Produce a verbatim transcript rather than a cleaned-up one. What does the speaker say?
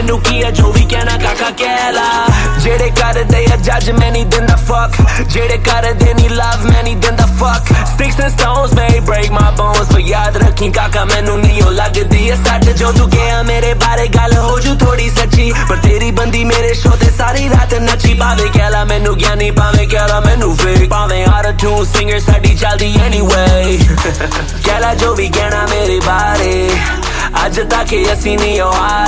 मैनू की है जो भी कहना काका कह ला जेड़े कर दे जज मैं नहीं दिंदा fuck जेड़े कर दे नहीं love मैं नहीं दिंदा fuck sticks and stones may break my bones पर याद रखी काका मैनू नहीं हो लगदी है सट जो तू गया मेरे बारे गल हो जू थोड़ी सच्ची पर तेरी बंदी मेरे शो ते सारी रात नची भावे कहला मैनू ज्ञानी भावे कहला मैनू fake भावे हर ट्यून सिंगर साडी चलदी anyway कहला जो भी कहना मेरे बारे अज तक असी नहीं हारे